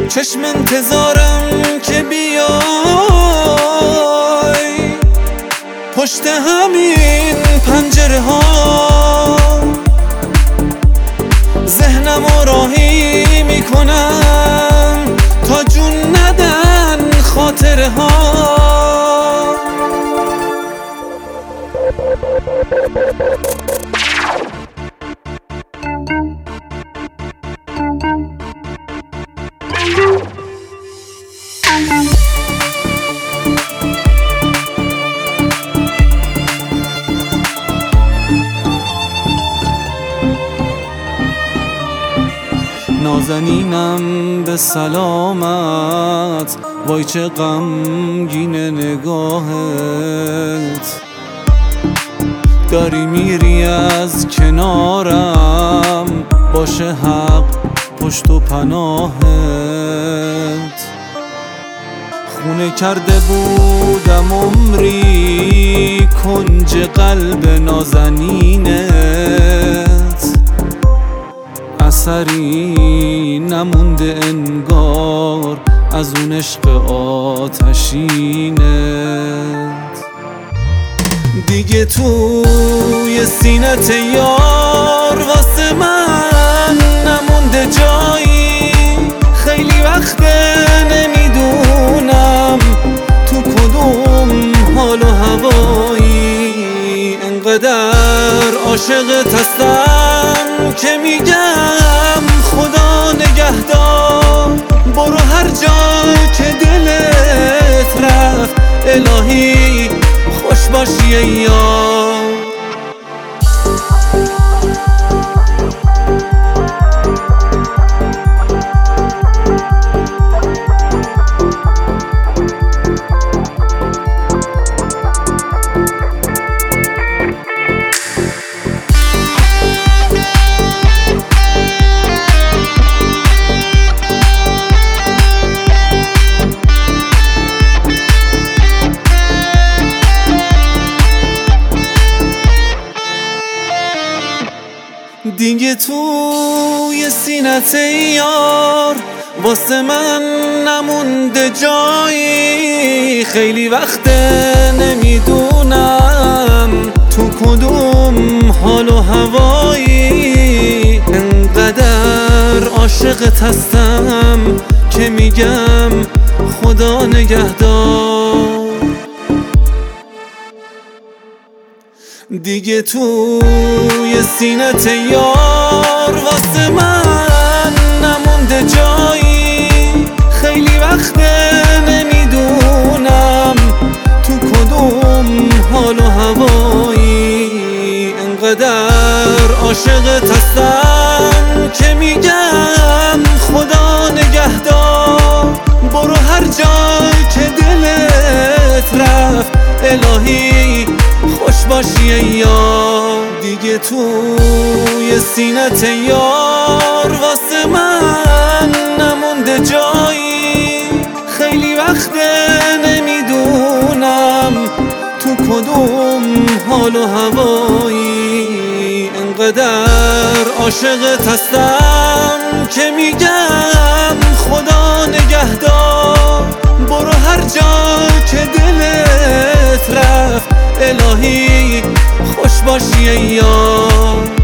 چشم انتظارم که بیای پشت همین پنجره ها، ذهنم راهی میکنم تا جون ندن خاطره ها. نازنینم به سلامت، وای چه غمگین نگاهت، داری میری از کنارم، باشه حق پشت و پناهت. خونه کرده بودم عمری کنج قلب نازنینت، اثری نمونده انگار از اون عشق آتشینت. دیگه توی سینت یار واسه من نمونده جایی، خیلی وقته نمیدونم تو کدوم حال و هوایی. انقدر عاشقت هستم که میگم خدا نگهدار، برو هر جا که دلت رفت، الهی خوش باشی یار. دیگه توی سینت یار واسه من نمونده جایی، خیلی وقته نمیدونم تو کدوم حال و هوایی. انقدر عاشقت هستم که میگم خدا نگهدار. دیگه توی سینت یار واسه من نمونده جایی، خیلی وقته نمیدونم تو کدوم حال و هوایی. انقدر عاشقت هستم که میگم خدا نگهدار، برو هر جا که دلت رفت، الهی خوش باشی یار. دیگه توی سینت یار واسه من نمونده جایی، خیلی وقته نمیدونم تو کدوم حال و هوایی. انقدر عاشقت هستم که میگم خدا نگهدار، برو هر جا که دلت رفت، الهی خوش باشی یار.